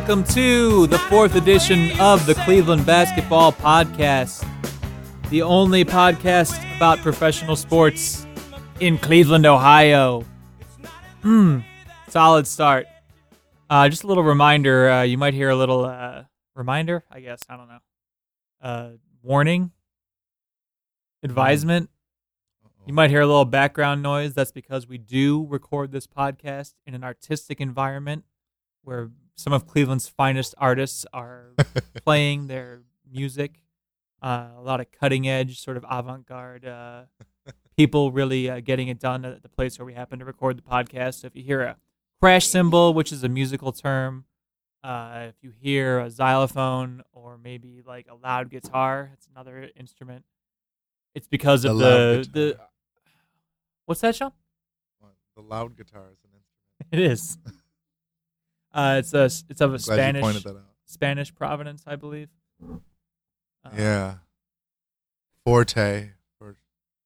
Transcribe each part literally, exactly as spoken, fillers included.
welcome to the fourth edition of the Cleveland Basketball Podcast, the only podcast about professional sports in Cleveland, Ohio. Hmm, solid start. Uh, just a little reminder, uh, you might hear a little uh, reminder, I guess, I don't know. Uh, warning, advisement. You might hear a little background noise. That's because we do record this podcast in an artistic environment where some of Cleveland's finest artists are playing their music. Uh, a lot of cutting-edge, sort of avant-garde uh, people really uh, getting it done at the place where we happen to record the podcast. So if you hear a crash cymbal, which is a musical term, uh, if you hear a xylophone or maybe like a loud guitar, it's another instrument. It's because of the the. What's that, Sean? The loud guitar is an instrument. It is. Uh, it's a it's of a I'm glad Spanish you pointed that out. Spanish provenance, I believe. Uh, Yeah. Forte. For-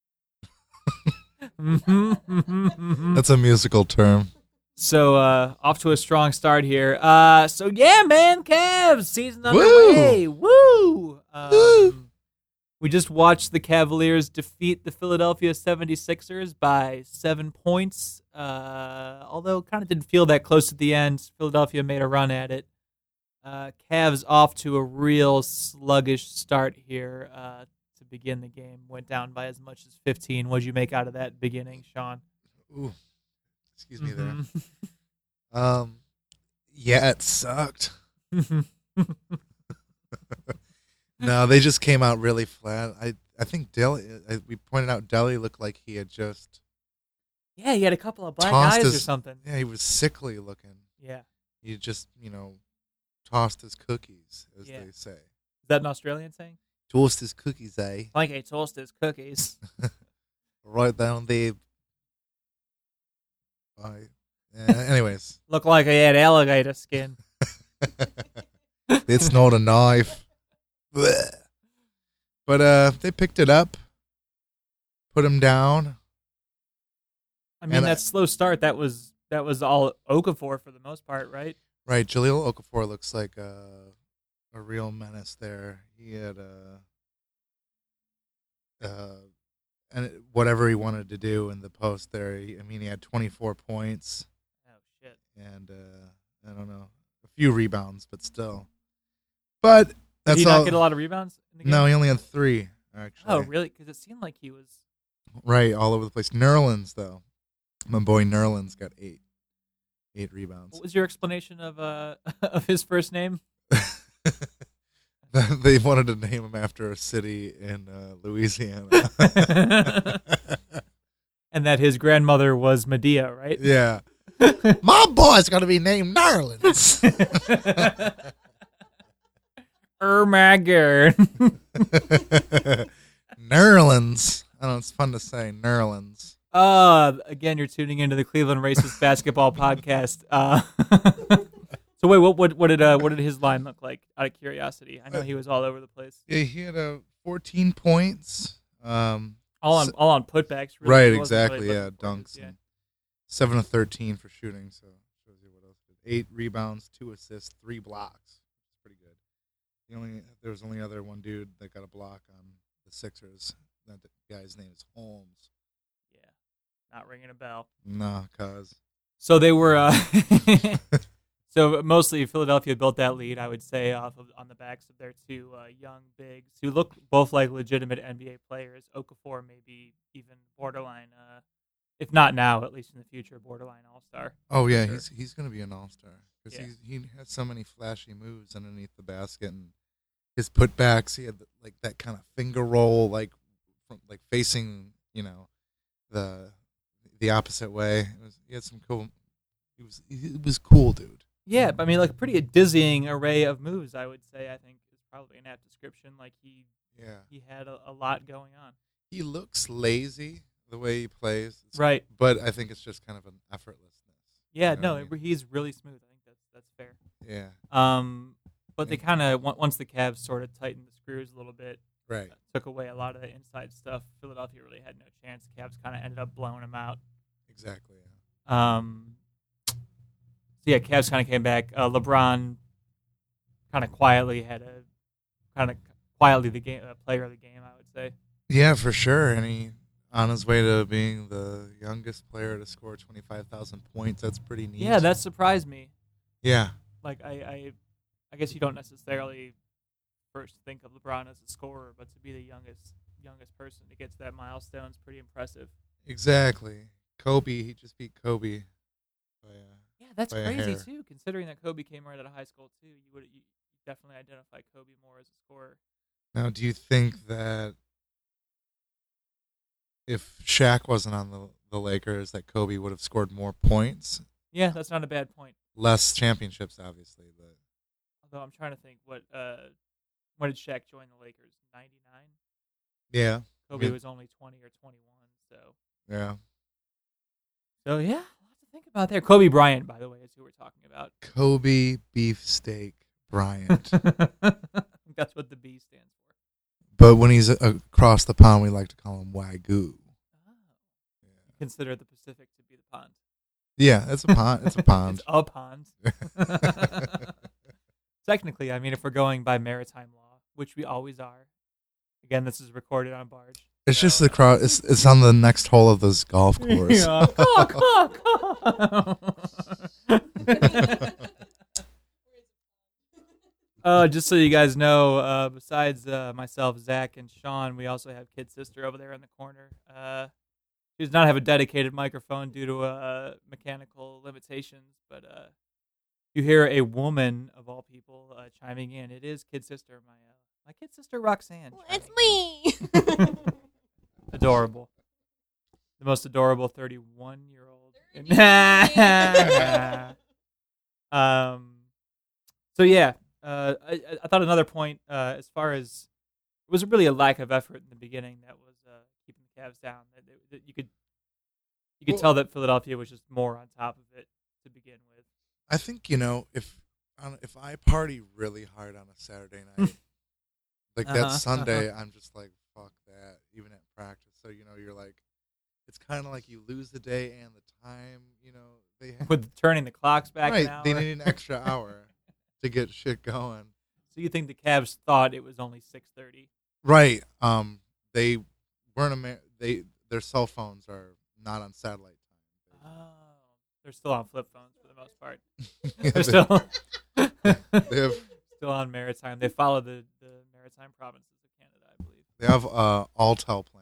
That's a musical term. So uh, off to a strong start here. Uh, so yeah, man, Cavs season underway. Woo! Um, Woo! We just watched the Cavaliers defeat the Philadelphia seventy-sixers by seven points. Uh, although kind of didn't feel that close at the end. Philadelphia made a run at it. Uh, Cavs off to a real sluggish start here uh, to begin the game. Went down by as much as fifteen. What'd you make out of that beginning, Sean? Ooh. Excuse me Mhm. there. Um, yeah, it sucked. No, they just came out really flat. I, I think Delhi, I, we pointed out Delhi looked like he had just, Yeah, he had a couple of black Tossed eyes or his- something. yeah, he was sickly looking. Yeah. He just, you know, tossed his cookies, as Yeah. they say. Is that an Australian saying? Tossed his cookies, eh? Like a toast is cookies. Right down there. Bye. Uh, anyways, Look like he had alligator skin. it's not a knife. Blech. But uh, they picked it up, put him down. I mean, And that I- slow start, that was that was all Okafor for the most part, right? Right, Jahlil Okafor looks like a a real menace there. He had a, uh, and it- whatever he wanted to do in the post there. He, I mean, he had twenty-four points Oh, shit. and uh, I don't know, a few rebounds, but still. But Did that's he all. not get a lot of rebounds in the game? No, he only had three actually. Oh, really? Because it seemed like he was... Right, all over the place. Nerlens, though. My boy Nerlens got eight. Eight rebounds. What was your explanation of uh of his first name? They wanted to name him after a city in uh, Louisiana. And that his grandmother was Medea, right? Yeah. My boy's going to be named Nerlens. Oh my god. Nerlens. I don't know, it's fun to say. Nerlens. Uh, again, you're tuning into the Cleveland Racist Basketball Podcast. Uh, so wait, what, what, what did, uh, what did his line look like? Out of curiosity, I know he was all over the place. Yeah, he had uh, fourteen points. Um, All on, S- all on putbacks. Really. right, He wasn't exactly. really Yeah, looking for dunks. his- Yeah. And seven of thirteen for shooting. So shows you what else. Did. Eight rebounds, two assists, three blocks. Pretty good. The only there was only other one dude that got a block on the Sixers. That guy's name is Holmes. Yeah, not ringing a bell. Nah, cause So they were. Uh, so mostly Philadelphia built that lead, I would say, off of on the backs of their two uh, young bigs who look both like legitimate N B A players. Okafor maybe even borderline, uh, if not now, at least in the future, borderline All Star. oh yeah, Sure. he's he's gonna be an all star because Yeah. he he has so many flashy moves underneath the basket and his putbacks. He had like that kind of finger roll, like from, like facing you know the the opposite way. It was, he had some cool. He was he was cool, dude. Yeah, but I mean, like a pretty dizzying array of moves, I would say. I think is probably an apt description. Like he Yeah, he had a, a lot going on. he looks lazy the way he plays. It's- Right. But I think it's just kind of an effortlessness. Yeah. You know No, what I mean? he's really smooth. I think that's that's fair. Yeah. Um, but they Yeah. kind of once the Cavs sort of tightened the screws a little bit, Right. took away a lot of the inside stuff. Philadelphia really had no chance. Cavs kind of ended up blowing them out. Exactly. Yeah. Um, so yeah, Cavs kind of came back. Uh, LeBron kind of quietly had a kind of quietly the game uh, player of the game, I would say. Yeah, for sure. And he on his way to being the youngest player to score twenty-five thousand points. That's pretty neat. Yeah, that surprised me. Yeah. Like I, I, I guess you don't necessarily first think of LeBron as a scorer, but to be the youngest youngest person to get to that milestone is pretty impressive. Exactly. Kobe, he just beat Kobe. By, uh, Yeah, that's by a crazy hair. too. Considering that Kobe came right out of high school too, you would you definitely identify Kobe more as a scorer. Now, do you think that if Shaq wasn't on the the Lakers, that Kobe would have scored more points? Yeah, that's not a bad point. Less championships, obviously, but Although I'm trying to think, what uh, when did Shaq join the Lakers? ninety-nine. yeah, Kobe Yeah. was only twenty or twenty-one. So, yeah. so yeah, a lot to think about there. Kobe Bryant, by the way, is who we're talking about. Kobe Beefsteak Bryant. That's what the B stands for. But when he's a- across the pond, we like to call him Wagyu. Oh. Consider the Pacific to be the pond. Yeah, it's a pond. It's a pond. It's a pond. Technically, I mean, if we're going by maritime law, which we always are. Again, this is recorded on barge. It's so, just the cross. It's, it's on the next hole of this golf course. Yeah. Caw, caw, caw. Uh, just so you guys know, uh, besides uh, myself, Zach, and Sean, we also have Kid Sister over there in the corner. Uh, she does not have a dedicated microphone due to uh, mechanical limitations, but uh, you hear a woman, of all people, uh, chiming in. It is Kid Sister, my uh, my Kid Sister Roxanne. It's chiming me. in. Adorable. The most adorable thirty-one-year-old. um. So, yeah. Uh, I, I thought another point, uh, as far as it was really a lack of effort in the beginning that was uh, keeping the Cavs down. That, that, that you could you could Well- tell that Philadelphia was just more on top of it to begin with. I think you know if on, if I party really hard on a Saturday night, like Uh-huh, that Sunday, I'm just like fuck that. Even at practice, so you know you're like, it's kind of like you lose the day and the time. You know they have, With turning the clocks back right. an hour. They need an extra hour to get shit going. So you think the Cavs thought it was only six thirty? Right. Um. They weren't. Amer- they their cell phones are not on satellite Oh, they're still on flip phones for the most part. time. They're still they have still on maritime. They follow the, the maritime provinces of Canada, I believe. they have uh Altel plans.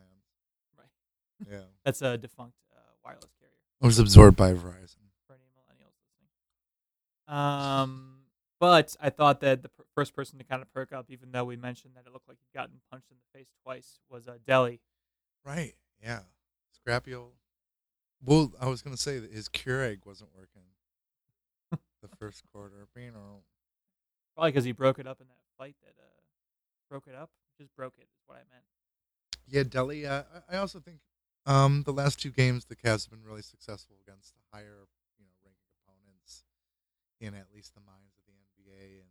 Right. Yeah. That's a defunct uh, wireless carrier It was absorbed by Verizon. for any millennials listening. Um, but I thought that the per- first person to kind of perk up, even though we mentioned that it looked like he'd gotten punched in the face twice, was uh, Delhi. Right. Yeah. Scrappy old. Well, I was gonna say that his Keurig wasn't working. The first quarter. You know. Probably because he broke it up in that fight that uh, broke it up. Just broke it is what I meant. Yeah, Delhi. Uh, I I also think um the last two games the Cavs have been really successful against the higher you know ranked opponents in at least the minds of the N B A, and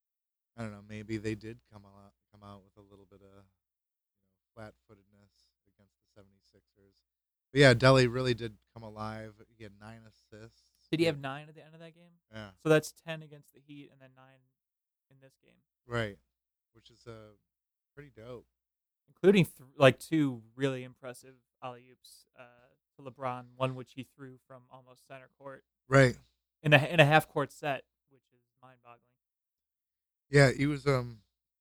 I don't know, maybe they did come out come out with a little bit of you know flat footedness against the seventy-sixers. But yeah, Delhi really did come alive. He had nine assists. Did he have nine at the end of that game? Yeah. So that's ten against the Heat and then nine in this game, Right. Which is uh pretty dope. including th- like two really impressive alley oops uh, to LeBron. One which he threw from almost center court Right. in a in a half court set, which is mind boggling. Yeah, he was um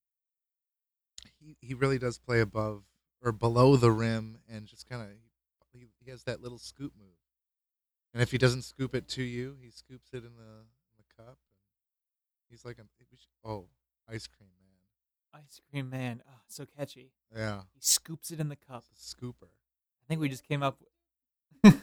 he he really does play above or below the rim and just kind of he, he has that little scoop move. And if he doesn't scoop it to you, he scoops it in the in the cup and he's like a oh, ice cream man. Ice cream man, oh, so catchy. Yeah. He scoops it in the cup. It's a scooper. I think we just came up. With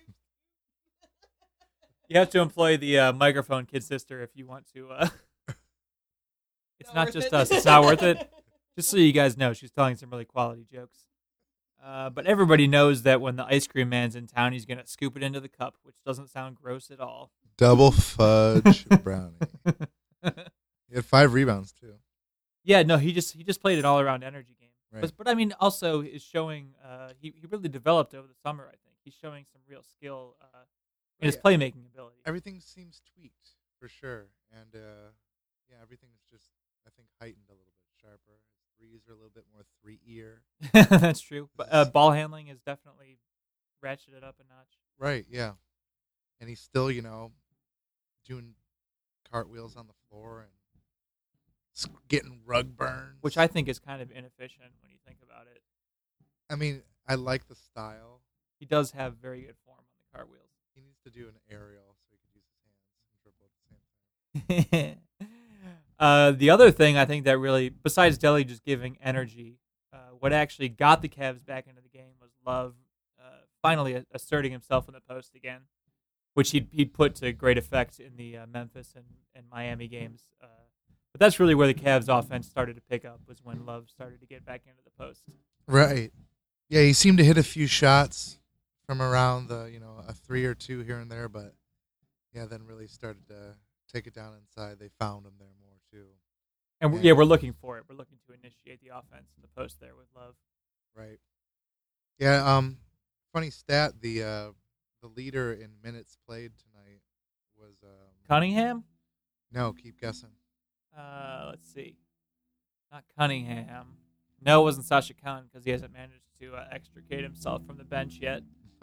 You have to employ the uh, microphone, Kid Sister, if you want to. Uh... It's not, worth just it. us. It's not worth it. Just so you guys know, she's telling some really quality jokes. Uh, but everybody knows that when the ice cream man's in town, he's going to scoop it into the cup, which doesn't sound gross at all. Double fudge brownie. He had five rebounds too. Yeah, no, he just he just played an all around energy game. Right. But, but I mean, also is showing uh, he he really developed over the summer. I think he's showing some real skill uh, in his Yeah. playmaking ability. Everything seems tweaked for sure. And uh Yeah, everything's just, I think, heightened a little bit sharper. His threes are a little bit more three-ear. That's true. But uh, ball handling is definitely ratcheted up a notch. Right, yeah. And he's still, you know, doing cartwheels on the floor and s- getting rug burns. Which I think is kind of inefficient when you think about it. I mean, I like the style. He does have very good form on the cartwheels. He needs to do an aerial so he could use his hands and dribble at the same time. uh, the other thing I think that really, besides Delly just giving energy, uh, what actually got the Cavs back into the game was Love uh, finally asserting himself in the post again, which he'd, he'd put to great effect in the uh, Memphis and, and Miami games. Uh, but that's really where the Cavs' offense started to pick up, was when Love started to get back into the post. Right. Yeah, he seemed to hit a few shots from around the, you know, a three or two here and there, but yeah, then really started to take it down inside. They found him there more too. And we're, yeah, we're looking for it. We're looking to initiate the offense in the post there with Love. Right. Yeah. Um. Funny stat: the uh, the leader in minutes played tonight was um, Cunningham? No, keep guessing. Uh, let's see. Not Cunningham. No, it wasn't Sasha Khan because he hasn't managed to uh, extricate himself from the bench yet.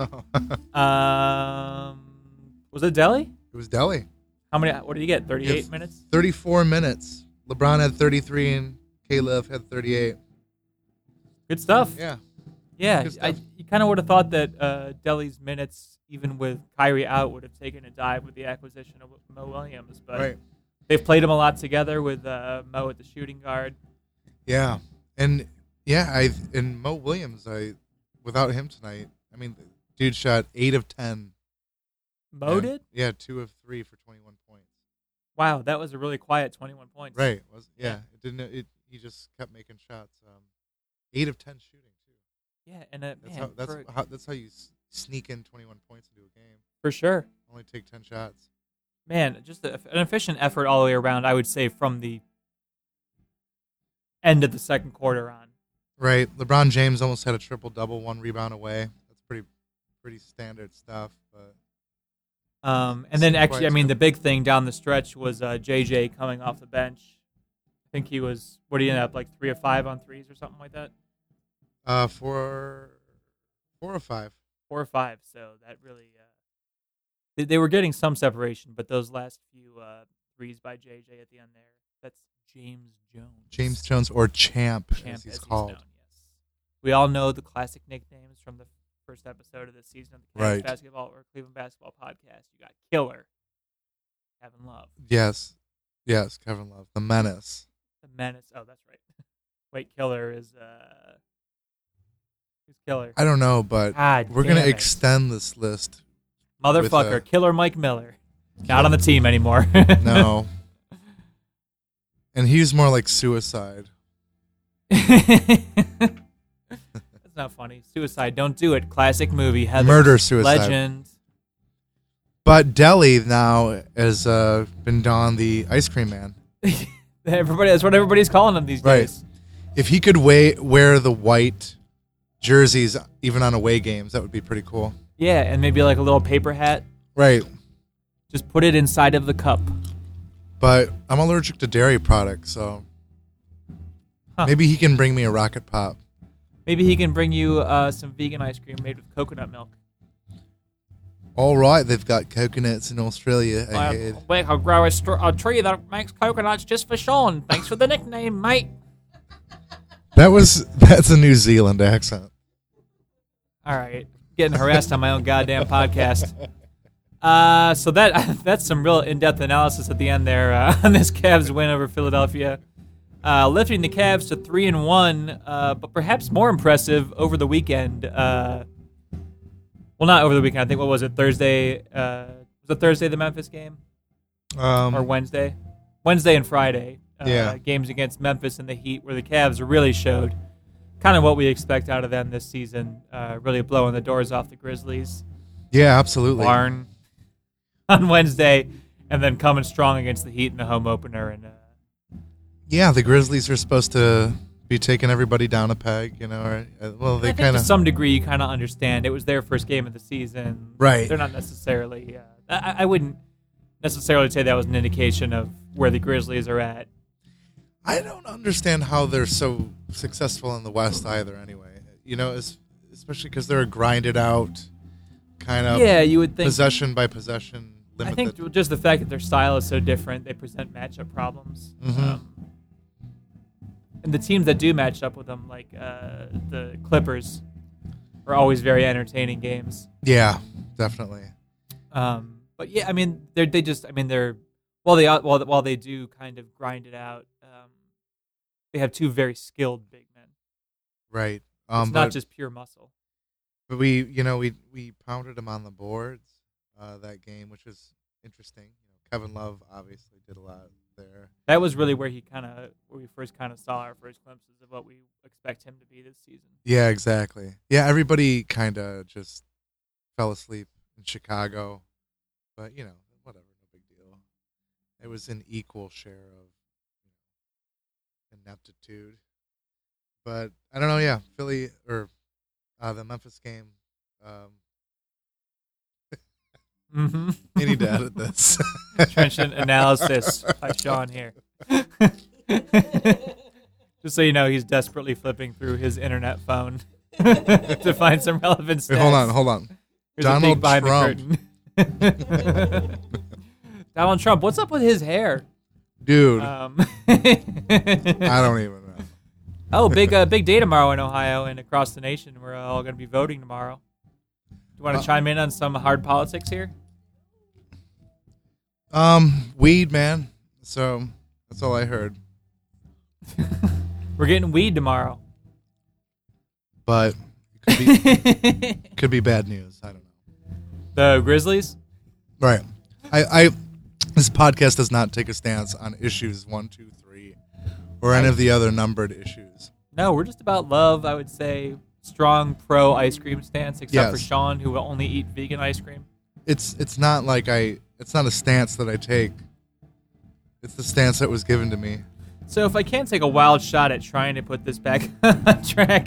um, was it Delly? It was Delly. How many? What did he get? Thirty-eight Yes. minutes. Thirty-four minutes. LeBron had thirty-three and Caleb had thirty-eight. Good stuff. Yeah. Yeah, Good I, stuff. you kind of would have thought that uh, Delly's minutes, even with Kyrie out, would have taken a dive with the acquisition of Mo Williams. But Right. they've played him a lot together with uh, Mo at the shooting guard. Yeah, and yeah, I and Mo Williams, I without him tonight, I mean, dude shot eight of ten. Mo and, did? Yeah, two of three for twenty-one points. Wow, that was a really quiet twenty-one points. Right. Was yeah, Yeah. It didn't. It he just kept making shots. Um, eight of ten shooting too. Yeah, and uh, That's man, how that's for, how that's how you s- sneak in twenty-one points into a game. for sure. Only take ten shots. Man, just a, an efficient effort all the way around, I would say, from the end of the second quarter on. Right. LeBron James almost had a triple double, one rebound away. That's pretty pretty standard stuff. But Um, and then Seemed actually, quite I mean, the simple. big thing down the stretch was uh, J J coming off the bench. I think he was, what did he end up, like three or five on threes or something like that? uh, four four or five. Four or five. So that really, uh, they, they were getting some separation, but those last few uh, threes by J J at the end there, that's James Jones. James Jones or Champ, Champ, as he's as called. known, yes. We all know the classic nicknames from the first episode of this season of the Cavs Right. Basketball or Cleveland Basketball Podcast. You got Killer, Kevin Love, Yes. Yes, Kevin Love. The Menace. the Menace. Oh, that's right. Wait, Killer is uh, who's Killer? I don't know, but God, we're going damn to it. extend this list. Motherfucker, with, uh, Killer Mike Miller, not on the team anymore. No. And he's more like Suicide. That's not funny. Suicide, don't do it. Classic movie. Heather. Murder Suicide. Legend. But Delhi now has uh, been Don the Ice Cream Man. Everybody, that's what everybody's calling him these Right. days. If he could wa- wear the white jerseys even on away games, that would be pretty cool. Yeah, and maybe like a little paper hat. Right. Just put it inside of the cup. But I'm allergic to dairy products, so Huh. maybe he can bring me a Rocket Pop. Maybe he can bring you uh, some vegan ice cream made with coconut milk. All right, they've got coconuts in Australia Uh, ahead. we could grow a, str- a tree that makes coconuts just for Sean. Thanks for the nickname, mate. That was that's a New Zealand accent. All right, getting harassed on my own goddamn podcast. Uh, so that that's some real in-depth analysis at the end there uh, on this Cavs win over Philadelphia, uh, lifting the Cavs to three and one. Uh, but perhaps more impressive over the weekend. Uh, well, not over the weekend. I think what was it? Thursday. Uh, was it Thursday the Memphis game Um, or Wednesday? Wednesday and Friday. Uh, Yeah. Games against Memphis and the Heat, where the Cavs really showed kind of what we expect out of them this season. Uh, really blowing the doors off the Grizzlies. yeah, absolutely. Barn on Wednesday, and then coming strong against the Heat in the home opener. And uh, Yeah, the Grizzlies are supposed to be taking everybody down a peg, you know. Or, uh, well, I they think kind to of some degree you kind of understand. It was their first game of the season. Right. They're not necessarily. Uh, I, I wouldn't. necessarily say that was an indication of where the Grizzlies are at. I don't understand how they're so successful in the West either. Anyway, you know, especially because they're a grinded out kind of yeah, you would think possession by possession. I think just the fact that their style is so different, they present matchup problems. Mm-hmm. Um, and the teams that do match up with them, like uh, the Clippers, are always very entertaining games. Yeah, definitely. Um, but yeah, I mean, they they just, I mean, they're while they while while they do kind of grind it out, um, they have two very skilled big men. Right. Um, it's but, not just pure muscle. But we, you know, we we pounded them on the boards uh, that game, which was interesting. You know, Kevin Love obviously did a lot there. That was really where he kind of where we first kind of saw our first glimpses of what we expect him to be this season. Yeah, exactly. Yeah, everybody kind of just fell asleep in Chicago, but you know, whatever, no big deal. It was an equal share of you know, ineptitude. But I don't know. Yeah, Philly or uh, the Memphis game. Um, mm-hmm. I need to edit this. Trenchant analysis by Sean here. Just so you know, he's desperately flipping through his internet phone to find some relevant stats. Wait, hold on, hold on. Here's Donald a peek behind Trump. the curtain. Donald Trump, what's up with his hair? Dude, Um, I don't even know. Oh, big uh, big day tomorrow in Ohio and across the nation. We're all going to be voting tomorrow. Do you want to Uh, chime in on some hard politics here? Um, weed, man. So that's all I heard. We're getting weed tomorrow. But it could be could be bad news. I don't know. The Grizzlies? Right. I, I this podcast does not take a stance on issues one, two, three, or any of the other numbered issues. No, we're just about love, I would say. Strong pro ice cream stance, except Yes. for Sean, who will only eat vegan ice cream. It's it's not like I it's not a stance that I take. It's the stance that was given to me. So if I can't take a wild shot at trying to put this back on track,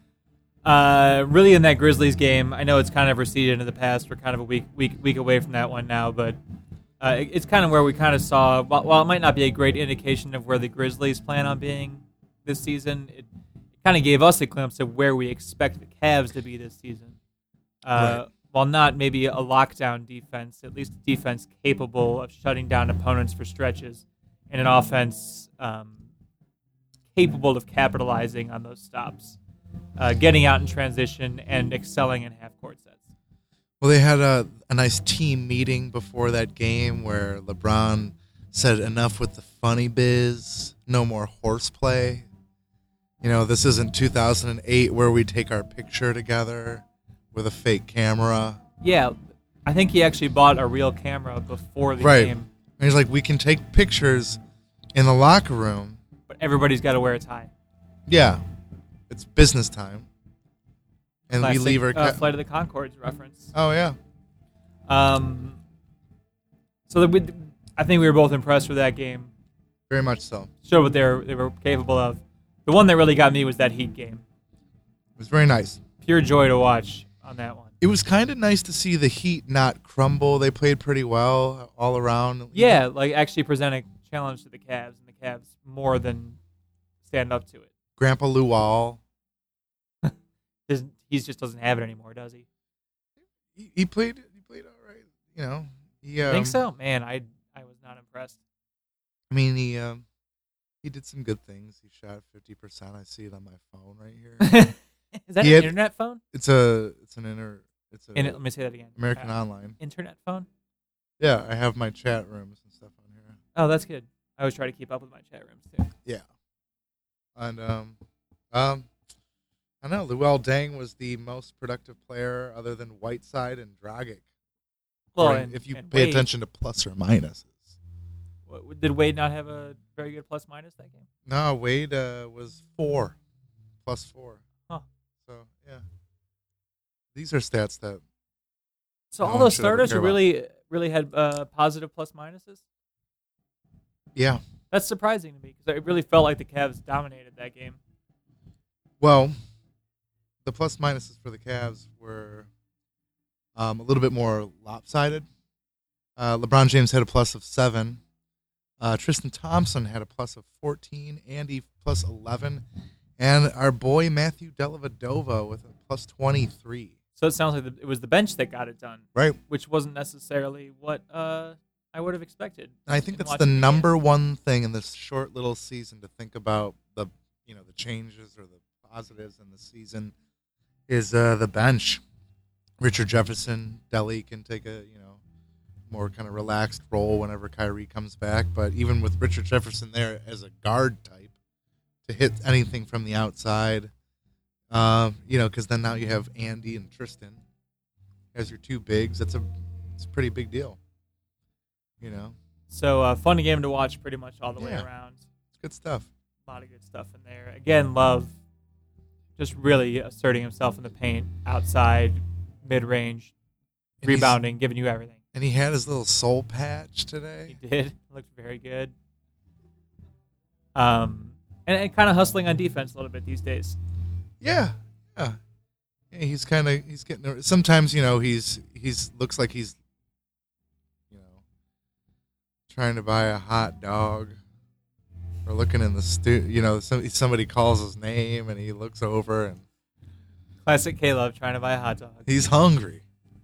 uh, really in that Grizzlies game, I know it's kind of receded into the past. We're kind of a week week week away from that one now, but uh, it, it's kind of where we kind of saw. While, while it might not be a great indication of where the Grizzlies plan on being this season, it, it kind of gave us a glimpse of where we expect the Cavs to be this season. Uh, Right. While not maybe a lockdown defense, at least a defense capable of shutting down opponents for stretches, and an offense um, capable of capitalizing on those stops, uh, getting out in transition, and excelling in half-court sets. Well, they had a, a nice team meeting before that game where LeBron said enough with the funny biz, no more horseplay. You know, this isn't two thousand eight where we take our picture together with a fake camera. Yeah, I think he actually bought a real camera before the Right. game, And he's like, we can take pictures in the locker room. but everybody's got to wear a tie. Yeah, it's business time. And Classic, we leave our... uh, Ca- Flight of the Conchords reference. oh, yeah. Um, so that we, I think we were both impressed with that game. Very much so. Showed what they were, they were capable of. The one that really got me was that Heat game. It was very nice. Pure joy to watch on that one. It was kind of nice to see the Heat not crumble. They played pretty well all around. Yeah, like actually present a challenge to the Cavs, and the Cavs more than stand up to it. Grandpa Luol. His, he just doesn't have it anymore, does he? He, he played. He played all right. You know. He, um, Think so? Man, I I was not impressed. I mean, he um, he did some good things. He shot fifty percent. I see it on my phone right here. Is that He an had- internet phone? It's a. It's an inter. It's a In, let me say that again. American Uh, Online. Internet phone? Yeah, I have my chat rooms and stuff on here. Oh, that's good. I always try to keep up with my chat rooms too. Yeah. And um, um, I don't know. Luol Deng was the most productive player other than Whiteside and Dragic. Well, Or and, if you and pay Wade, attention to plus or minuses. w- did Wade not have a very good plus minus that game? No, Wade uh, was four, plus four. Huh. So yeah, these are stats that So No all one those should ever starters care who really really had uh, positive plus minuses. yeah. That's surprising to me because it really felt like the Cavs dominated that game. Well, the plus minuses for the Cavs were um, a little bit more lopsided. Uh, LeBron James had a plus of seven. Uh, Tristan Thompson had a plus of fourteen. Andy plus eleven. And our boy Matthew Dellavedova with a plus twenty-three. So it sounds like the, it was the bench that got it done. Right. Which wasn't necessarily what uh, I would have expected. And I think in that's the watching the number game. one thing in this short little season to think about the you know the changes or the positives in the season is uh, the bench. Richard Jefferson, Delly can take a you know more kind of relaxed role whenever Kyrie comes back. But even with Richard Jefferson there as a guard type to hit anything from the outside, uh, you know, because then now you have Andy and Tristan as your two bigs. That's a it's a pretty big deal. You know, So uh, fun game to watch pretty much all the way Yeah. around. it's good stuff. A lot of good stuff in there. Again, Love just really asserting himself in the paint, outside, mid-range, And he's- rebounding, giving you everything. And he had his little soul patch today. He did. Looked very good. Um, and, and kind of hustling on defense a little bit these days. Yeah, yeah. Yeah, he's kind of he's getting. Sometimes you know he's he's looks like he's you know trying to buy a hot dog or looking in the stu. You know, some, somebody calls his name and he looks over and Classic K-Love trying to buy a hot dog. he's hungry.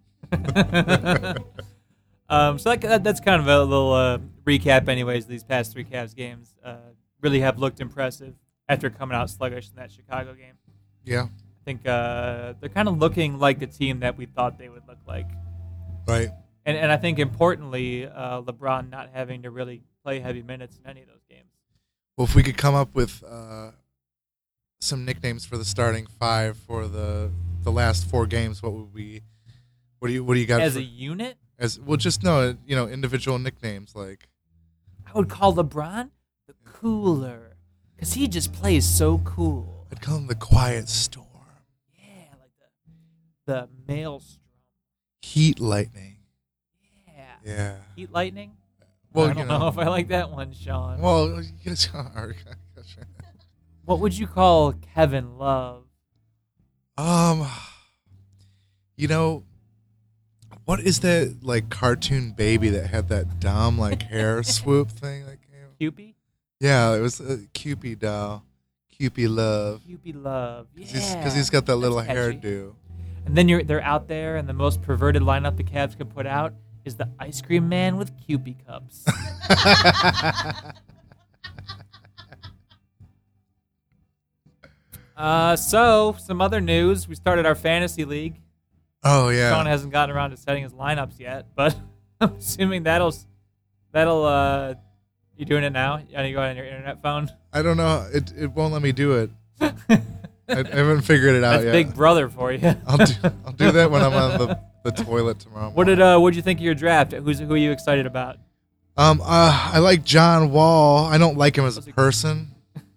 um, so that, that's kind of a little uh, recap, anyways. These past three Cavs games uh, really have looked impressive after coming out sluggish in that Chicago game. Yeah, I think uh, they're kind of looking like the team that we thought they would look like. right. And and I think importantly, uh, LeBron not having to really play heavy minutes in any of those games. Well, if we could come up with uh, some nicknames for the starting five for the the last four games, what would we? What do you What do you got As for, a unit, as well? Just no, you know, individual nicknames like. I would call LeBron the cooler because he just plays so cool. I'd call him the Quiet Storm, Yeah, like the the maelstrom. Heat Lightning. Yeah. Yeah. Heat lightning. Well, I don't you know, know if I like that one, Sean. Well, you get What would you call Kevin Love? um, you know, what is that like cartoon baby that had that dumb like hair swoop thing that came? Cupid? Yeah, it was a Cupid doll, Cupid Love. Cupid Love. Yeah. Because he's got that That's little catchy. hairdo. And then you're they're out there, and the most perverted lineup the Cavs could put out is the ice cream man with Cupid cups. uh, so some other news: we started our fantasy league. Oh yeah. Sean hasn't gotten around to setting his lineups yet, but I'm assuming that'll that'll. Uh, you doing it now? You you go on your internet phone. I don't know. It it won't let me do it. I, I haven't figured it out That's yet. Big Brother for you. I'll do I'll do that when I'm on the, the toilet tomorrow. What did uh? What'd you think of your draft? Who's who are you excited about? Um, uh, I like John Wall. I don't like him as a Was he- person.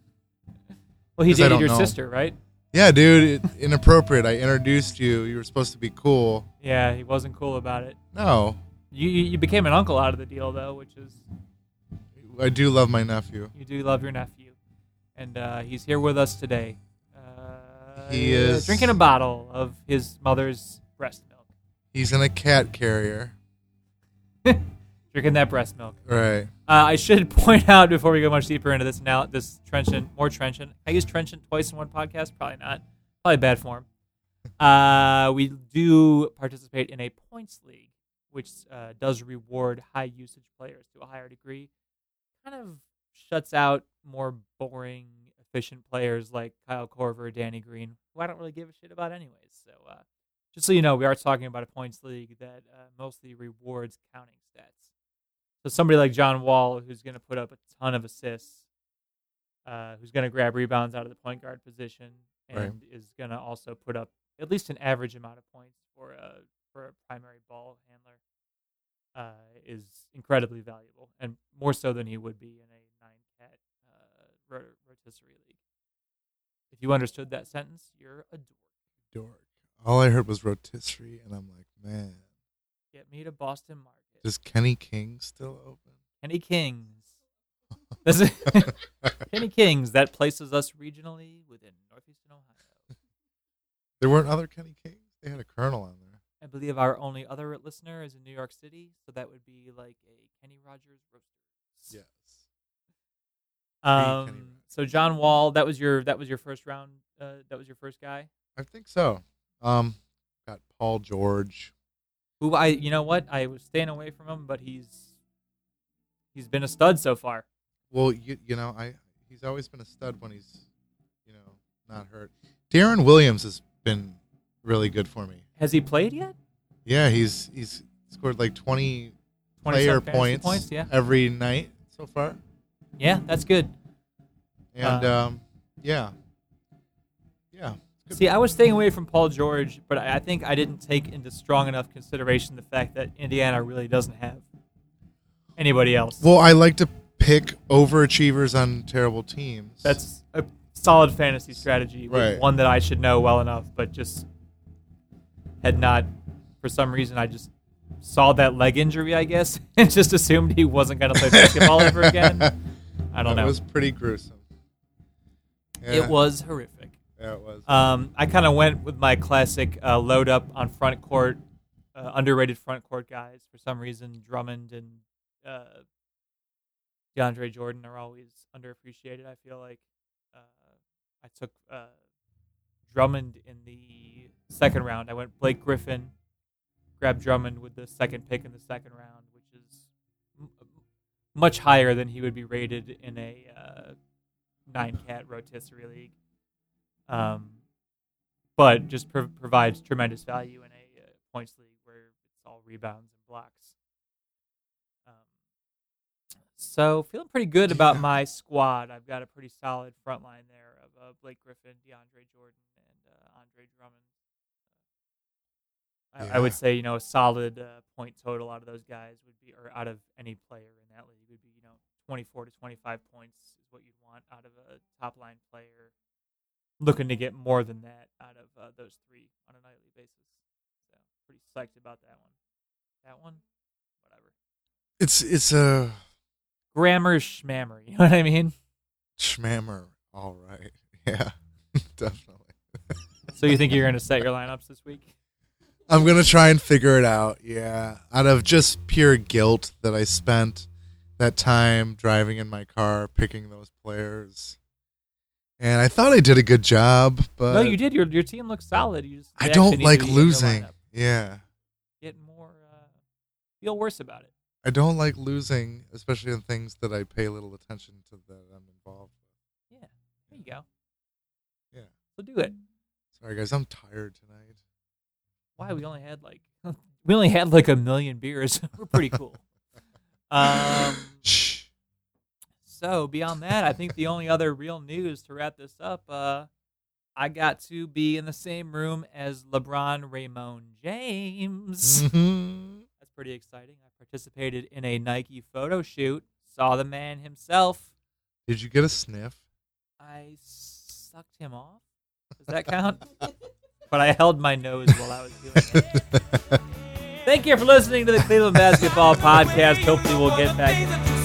Well, he 'Cause I dated don't your know. sister, right? Yeah, dude, it, inappropriate. I introduced you. You were supposed to be cool. Yeah, he wasn't cool about it. No, You you you became an uncle out of the deal though, which is I do love my nephew. you do love your nephew, and uh, he's here with us today. Uh, He is- drinking a bottle of his mother's breast milk. He's in a cat carrier. Drinking that breast milk. Right. Uh, I should point out before we go much deeper into this now, this trenchant, more trenchant. I use trenchant twice in one podcast. Probably not. Probably bad form. Uh, we do participate in a points league, which uh, does reward high usage players to a higher degree. Kind of shuts out more boring, efficient players like Kyle Korver, Danny Green, who I don't really give a shit about anyways. So uh, just so you know, we are talking about a points league that uh, mostly rewards counting stats. So somebody like John Wall, who's going to put up a ton of assists, uh, who's going to grab rebounds out of the point guard position, and Right. is going to also put up at least an average amount of points for a for a primary ball handler, uh, is incredibly valuable, and more so than he would be in a nine-cat uh, rot- rotisserie league. If you understood that sentence, you're a dork. Dork. All I heard was rotisserie, and I'm like, man, Get me to Boston Market. is Kenny King still open? Kenny Kings. That's it. Kenny Kings. That places us regionally within northeastern Ohio. There weren't other Kenny Kings. They had a Colonel on there. I believe our only other listener is in New York City, so that would be like a Kenny Rogers Roasters. Yes. Um. So John Wall, that was your that was your first round. Uh, that was your first guy. I think so. Um, got Paul George. Who I, you know what, I was staying away from him, but he's he's been a stud so far. Well, you you know, I he's always been a stud when he's, you know, not hurt. Darren Williams has been really good for me. Has he played yet? Yeah, he's he's scored like twenty, twenty player some fantasy points, points, yeah. every night so far. Yeah, that's good. And Uh, um, yeah, yeah. Good. See, I was staying away from Paul George, but I I think I didn't take into strong enough consideration the fact that Indiana really doesn't have anybody else. Well, I like to pick overachievers on terrible teams. That's a solid fantasy strategy. Right. One that I should know well enough, but just had not, for some reason, I just saw that leg injury, I guess, and just assumed he wasn't going to play basketball ever again. I don't That know. was pretty gruesome. Yeah. It was horrific. Yeah, it was. Um, I kind of went with my classic uh, load up on front court, uh, underrated front court guys. For some reason, Drummond and uh, DeAndre Jordan are always underappreciated. I feel like uh, I took uh, Drummond in the second round. I went Blake Griffin, grabbed Drummond with the second pick in the second round, which is m- much higher than he would be rated in a uh, nine-cat rotisserie league. Um, but just pro- provides tremendous value in a uh, points league where it's all rebounds and blocks. Um, so feeling pretty good about my squad. I've got a pretty solid front line there of uh, Blake Griffin, DeAndre Jordan, and uh, Andre Drummond. I, Yeah. I would say, you know, a solid uh, point total out of those guys would be, or out of any player in that league would be, you know, twenty-four to twenty-five points is what you'd want out of a top line player. Looking to get more than that out of uh, those three on a nightly basis. So pretty psyched about that one. That one, whatever. It's it's a Grammar schmammer, you know what I mean? schmammer. All right. Yeah, definitely. So you think you're going to set your lineups this week? I'm gonna try and figure it out. Yeah, out of just pure guilt that I spent that time driving in my car picking those players. And I thought I did a good job, but No, you did. Your your team looks solid. You just I they don't actually need like to be in your losing. lineup. Yeah. Get more, uh, feel worse about it. I don't like losing, especially in things that I pay little attention to that I'm involved with. Yeah, there you go. Yeah. So do it. Sorry guys, I'm tired tonight. Why we only had like we only had like a million beers. We're pretty cool. Um. Shh. So beyond that, I think the only other real news to wrap this up, uh, I got to be in the same room as LeBron Raymond James. Mm-hmm. That's pretty exciting. I participated in a Nike photo shoot. Saw the man himself. Did you get a sniff? I sucked him off. Does that count? But I held my nose while I was doing it. Thank you for listening to the Cleveland Basketball Podcast. Hopefully we'll get back in